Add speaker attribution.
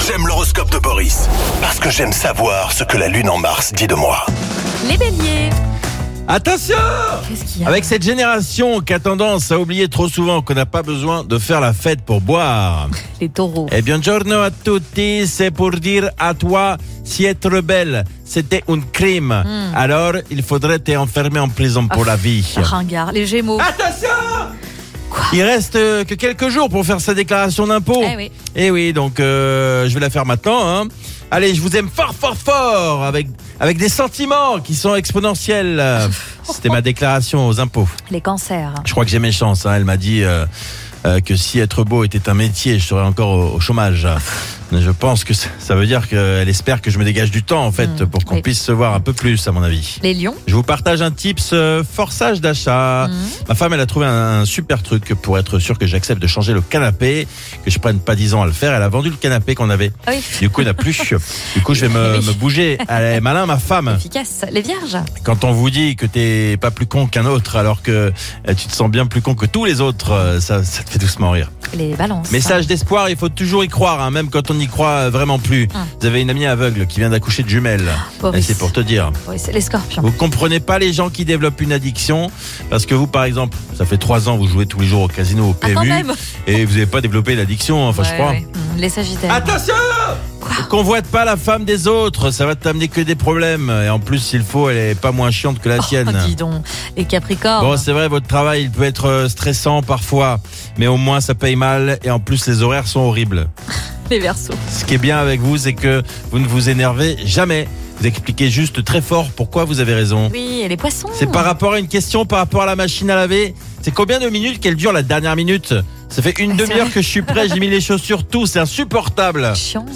Speaker 1: J'aime l'horoscope de Boris. Parce que j'aime savoir ce que la lune en Mars dit de moi.
Speaker 2: Les béliers.
Speaker 3: Attention!
Speaker 2: Qu'est-ce qu'il y a?
Speaker 3: Avec cette génération qui a tendance à oublier trop souvent qu'on n'a pas besoin de faire la fête pour boire.
Speaker 2: Les taureaux.
Speaker 3: Eh bien, buongiorno a tutti, c'est pour dire à toi, si être belle, c'était un crime, alors il faudrait t'enfermer en prison pour la vie.
Speaker 2: Ringard. Les gémeaux.
Speaker 3: Attention! Il reste que quelques jours pour faire sa déclaration d'impôt.
Speaker 2: Eh oui.
Speaker 3: Eh oui, donc je vais la faire maintenant. Hein. Allez, je vous aime fort, fort, fort, avec des sentiments qui sont exponentiels. C'était ma déclaration aux impôts.
Speaker 2: Les cancers.
Speaker 3: Je crois que j'ai mes chances. Hein. Elle m'a dit que si être beau était un métier, je serais encore au chômage. Je pense que ça veut dire qu'elle espère que je me dégage du temps, en fait, pour qu'on puisse se voir un peu plus, à mon avis.
Speaker 2: Les lions.
Speaker 3: Je vous partage un tips forçage d'achat. Ma femme, elle a trouvé un super truc pour être sûr que j'accepte de changer le canapé, que je prenne pas 10 ans à le faire. Elle a vendu le canapé qu'on avait.
Speaker 2: Ah oui.
Speaker 3: Du coup, il n'y en a plus. Du coup, je vais me bouger. Elle est malin, ma femme.
Speaker 2: Efficace. Les vierges.
Speaker 3: Quand on vous dit que t'es pas plus con qu'un autre, alors que tu te sens bien plus con que tous les autres, ça te fait doucement rire.
Speaker 2: Les balances.
Speaker 3: Message d'espoir, il faut toujours y croire, hein, même quand on n'y croit vraiment plus. Vous avez une amie aveugle qui vient d'accoucher de jumelles.
Speaker 2: Boris.
Speaker 3: Et c'est pour te dire.
Speaker 2: Oui, c'est les scorpions.
Speaker 3: Vous comprenez pas les gens qui développent une addiction, parce que vous, par exemple, ça fait 3 ans, vous jouez tous les jours au casino, au
Speaker 2: Ah, quand
Speaker 3: PMU,
Speaker 2: même.
Speaker 3: et vous n'avez pas développé l'addiction, enfin, je crois.
Speaker 2: Ouais. Les sagittaires.
Speaker 3: Attention! Ne convoite pas la femme des autres, ça va t'amener que des problèmes. Et en plus, s'il faut, elle est pas moins chiante que la tienne.
Speaker 2: Oh, dis donc. Les capricornes.
Speaker 3: Bon, c'est vrai, votre travail, il peut être stressant parfois, mais au moins, ça paye mal, et en plus, les horaires sont horribles.
Speaker 2: Les verseaux.
Speaker 3: Ce qui est bien avec vous, c'est que vous ne vous énervez jamais. Vous expliquez juste très fort pourquoi vous avez raison.
Speaker 2: Oui, et les poissons.
Speaker 3: C'est par rapport à une question, par rapport à la machine à laver. C'est combien de minutes qu'elle dure la dernière minute? Ça fait une demi-heure que je suis prêt, j'ai mis les chaussures, tout, c'est insupportable.
Speaker 2: Chiant.